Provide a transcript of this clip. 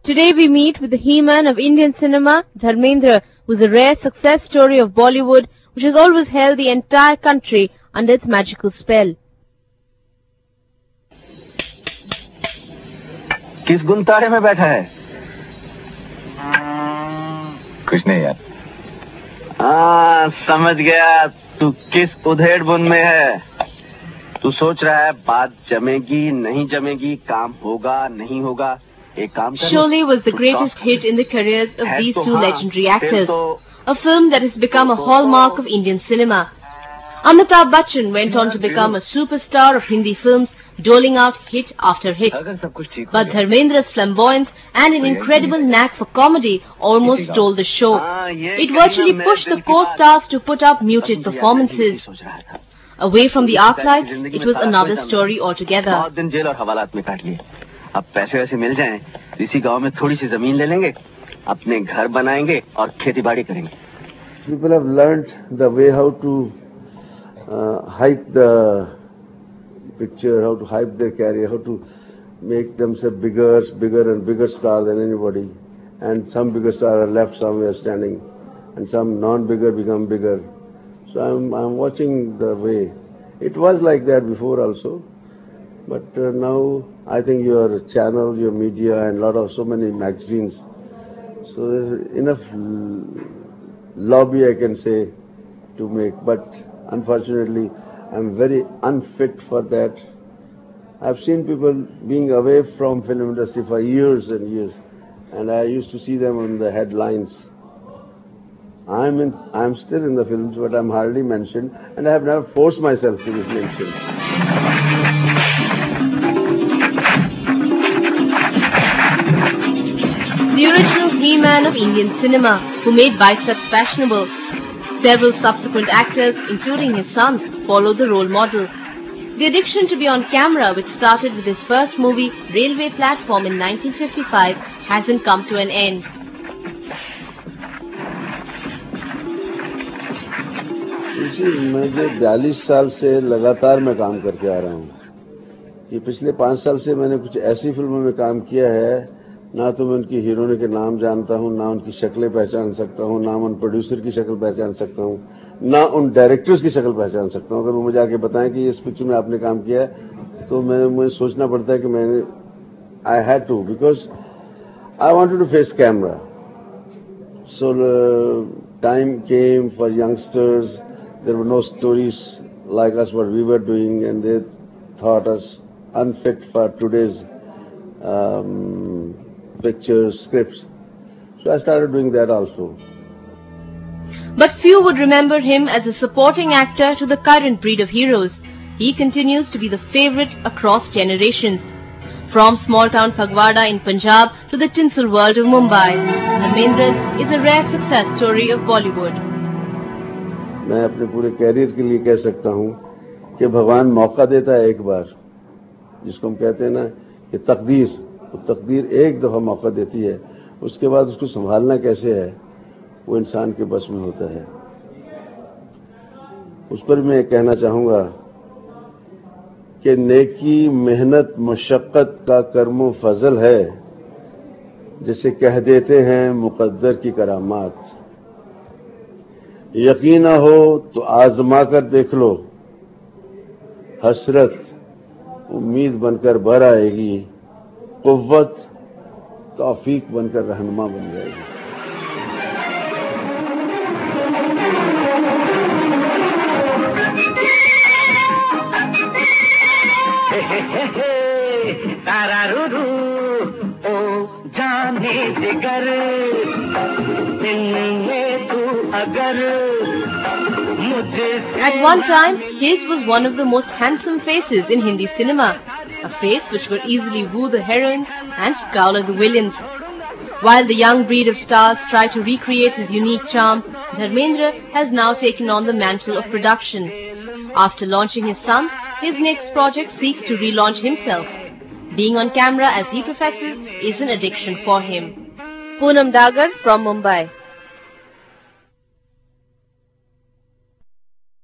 Today we meet with the He-Man of Indian cinema, Dharmendra, who is a rare success story of Bollywood, which has always held the entire country under its magical spell. किस गुंतारे में बैठा है? कुछ नहीं यार। समझ गया तू किस उधेड़ बुन में है। तू सोच रहा है बात जमेगी नहीं जमेगी, काम होगा नहीं होगा। एक काम कर। Sholay was the greatest hit in the careers of these two legendary actors, a film that has become a hallmark of Indian cinema. Amitabh Bachchan went on to become a superstar of Hindi films, doling out hit after hit. But Dharmendra's flamboyance and an incredible knack for comedy almost stole the show. It virtually pushed the co-stars to put up muted performances. Away from the archives, it was another story altogether. अब पैसे वैसे मिल जाएं, तो इसी गांव में थोड़ी सी जमीन ले लेंगे, अपने घर बनाएंगे और खेती-बाड़ी करेंगे. People have learned the way how to hype the picture, how to hype their career, how to make themselves bigger and bigger star than anybody. And some bigger stars are left somewhere standing, and some non-bigger become bigger. So I'm watching the way. It was like that before also, but now I think your channel, your media, and so many magazines. So there's enough lobby, I can say, to make. But unfortunately, I'm very unfit for that. I've seen people being away from film industry for years and years, and I used to see them on the headlines. I'm still in the films, but I'm hardly mentioned, and I have never forced myself to be mentioned. The original He-Man of Indian cinema, who made biceps fashionable. Several subsequent actors, including his sons, followed the role model. The addiction to be on camera, which started with his first movie, Railway Platform, in 1955, hasn't come to an end. मैं जो 42 साल से लगातार मैं काम करके आ रहा हूँ, ये पिछले 5 साल से मैंने कुछ ऐसी फिल्मों में काम किया है, ना तो मैं उनकी हीरोइन के नाम जानता हूँ, ना उनकी शक्लें पहचान सकता हूँ, ना उन प्रोड्यूसर की शक्ल पहचान सकता हूँ, ना उन डायरेक्टर्स की शक्ल पहचान सकता हूँ. अगर वो मुझे आके बताएं कि इस पिक्चर में आपने काम किया है, तो मुझे सोचना पड़ता है कि मैंने I had to, because I wanted to face camera. So time came for youngsters. There were no stories like us what we were doing, and they thought us unfit for today's pictures, scripts. So I started doing that also. But few would remember him as a supporting actor to the current breed of heroes. He continues to be the favorite across generations. From small-town Phagwada in Punjab to the tinsel world of Mumbai, Dharmendra is a rare success story of Bollywood. मैं अपने पूरे career के लिए कह सकता हूं कि भगवान मौका देता है एक बार, जिसको हम कहते हैं ना कि तकदीर, वो तकदीर एक दफा मौका देती है, उसके बाद उसको संभालना कैसे है वो इंसान के बस में होता है. उस पर मैं कहना चाहूंगा कि नेकी मेहनत मशक्कत का कर्मो फजल है, जिसे कह देते हैं मुकद्दर की करामात. यकीन ना हो तो आजमा कर देख लो, हसरत उम्मीद बनकर भर आएगी, कुव्वत तौफीक बनकर रहनुमा बन जाएगी. तारारूरू ओ जाने जिगर इनमें तू अगर. At one time, his was one of the most handsome faces in Hindi cinema, a face which could easily woo the heroines and scowl at the villains. While the young breed of stars try to recreate his unique charm, Dharmendra has now taken on the mantle of production. After launching his son, his next project seeks to relaunch himself. Being on camera, as he professes, is an addiction for him. Poonam Dagar from Mumbai.